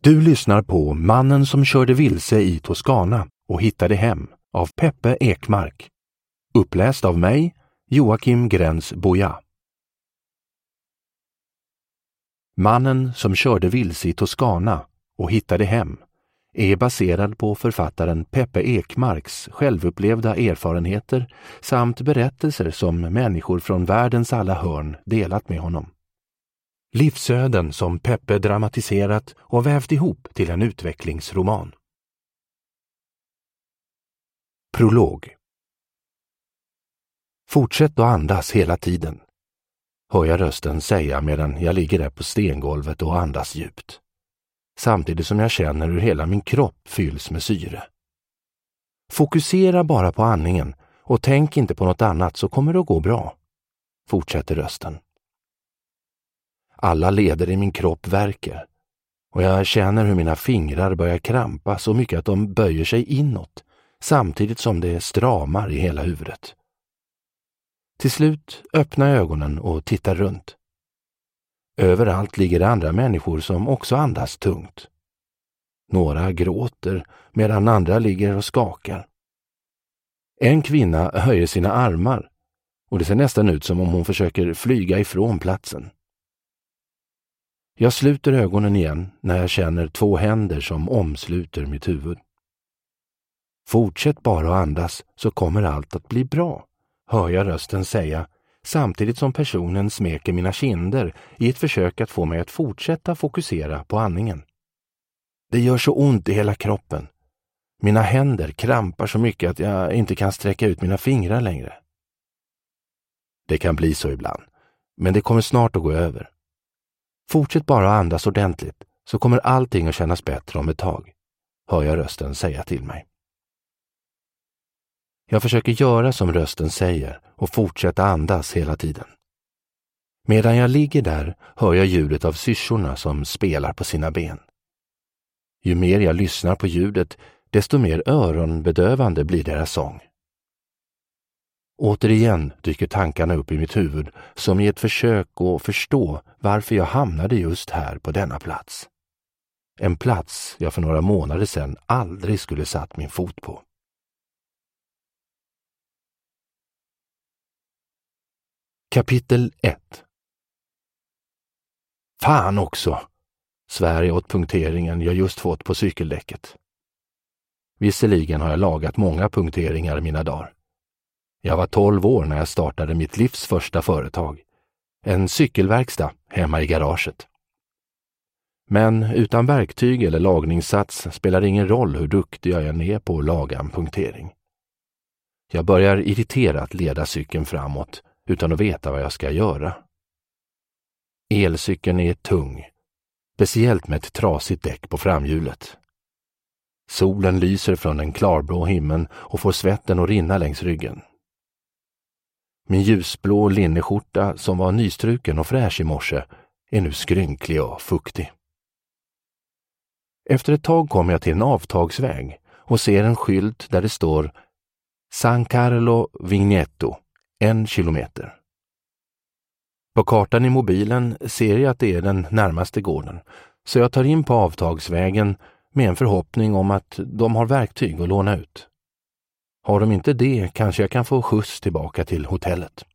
Du lyssnar på Mannen som körde vilse i Toscana och hittade hem av Peppe Ekmark. Uppläst av mig, Joakim Gräns Boja. Mannen som körde vilse i Toscana och hittade hem är baserad på författaren Peppe Ekmarks självupplevda erfarenheter samt berättelser som människor från världens alla hörn delat med honom. Livsöden som Peppe dramatiserat och vävt ihop till en utvecklingsroman. Prolog. Fortsätt att andas hela tiden, hör jag rösten säga medan jag ligger där på stengolvet och andas djupt. Samtidigt som jag känner hur hela min kropp fylls med syre. Fokusera bara på andningen och tänk inte på något annat så kommer det att gå bra, fortsätter rösten. Alla leder i min kropp värker och jag känner hur mina fingrar börjar krampa så mycket att de böjer sig inåt samtidigt som det stramar i hela huvudet. Till slut öppnar jag ögonen och tittar runt. Överallt ligger andra människor som också andas tungt. Några gråter medan andra ligger och skakar. En kvinna höjer sina armar och det ser nästan ut som om hon försöker flyga ifrån platsen. Jag sluter ögonen igen när jag känner 2 händer som omsluter mitt huvud. Fortsätt bara att andas så kommer allt att bli bra, hör jag rösten säga samtidigt som personen smeker mina kinder i ett försök att få mig att fortsätta fokusera på andningen. Det gör så ont i hela kroppen. Mina händer krampar så mycket att jag inte kan sträcka ut mina fingrar längre. Det kan bli så ibland, men det kommer snart att gå över. Fortsätt bara att andas ordentligt så kommer allting att kännas bättre om ett tag, hör jag rösten säga till mig. Jag försöker göra som rösten säger och fortsätta andas hela tiden. Medan jag ligger där hör jag ljudet av syrsorna som spelar på sina ben. Ju mer jag lyssnar på ljudet, desto mer öronbedövande blir deras sång. Återigen dyker tankarna upp i mitt huvud som i ett försök att förstå varför jag hamnade just här på denna plats. En plats jag för några månader sedan aldrig skulle satt min fot på. Kapitel 1. Fan också, svär jag åt punkteringen jag just fått på cykeldäcket. Visserligen har jag lagat många punkteringar i mina dagar. Jag var 12 år när jag startade mitt livs första företag. En cykelverkstad hemma i garaget. Men utan verktyg eller lagningssats spelar ingen roll hur duktig jag än är på att laga en punktering. Jag börjar irriterat leda cykeln framåt utan att veta vad jag ska göra. Elcykeln är tung, speciellt med ett trasigt däck på framhjulet. Solen lyser från den klarblå himlen och får svetten att rinna längs ryggen. Min ljusblå linneskjorta som var nystruken och fräsch i morse är nu skrynklig och fuktig. Efter ett tag kommer jag till en avtagsväg och ser en skylt där det står San Carlo Vigneto, 1 kilometer. På kartan i mobilen ser jag att det är den närmaste gården, så jag tar in på avtagsvägen med en förhoppning om att de har verktyg att låna ut. Har de inte det kanske jag kan få skjuts tillbaka till hotellet.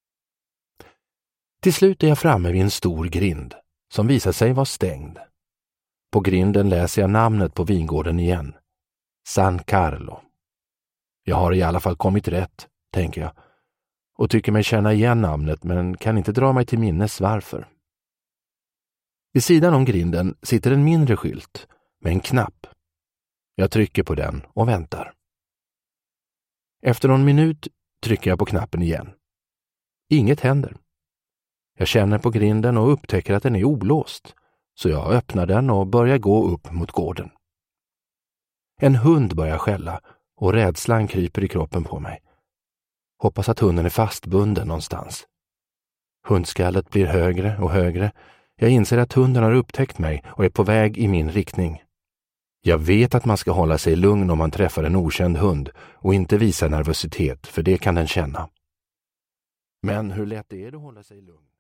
Till slut är jag framme vid en stor grind som visar sig vara stängd. På grinden läser jag namnet på vingården igen. San Carlo. Jag har i alla fall kommit rätt, tänker jag, och tycker mig känna igen namnet men kan inte dra mig till minnes varför. Vid sidan om grinden sitter en mindre skylt med en knapp. Jag trycker på den och väntar. Efter någon minut trycker jag på knappen igen. Inget händer. Jag känner på grinden och upptäcker att den är olåst, så jag öppnar den och börjar gå upp mot gården. En hund börjar skälla och rädslan kryper i kroppen på mig. Hoppas att hunden är fastbunden någonstans. Hundskallet blir högre och högre. Jag inser att hunden har upptäckt mig och är på väg i min riktning. Jag vet att man ska hålla sig lugn om man träffar en okänd hund och inte visa nervositet, för det kan den känna. Men hur lätt är det att hålla sig lugn?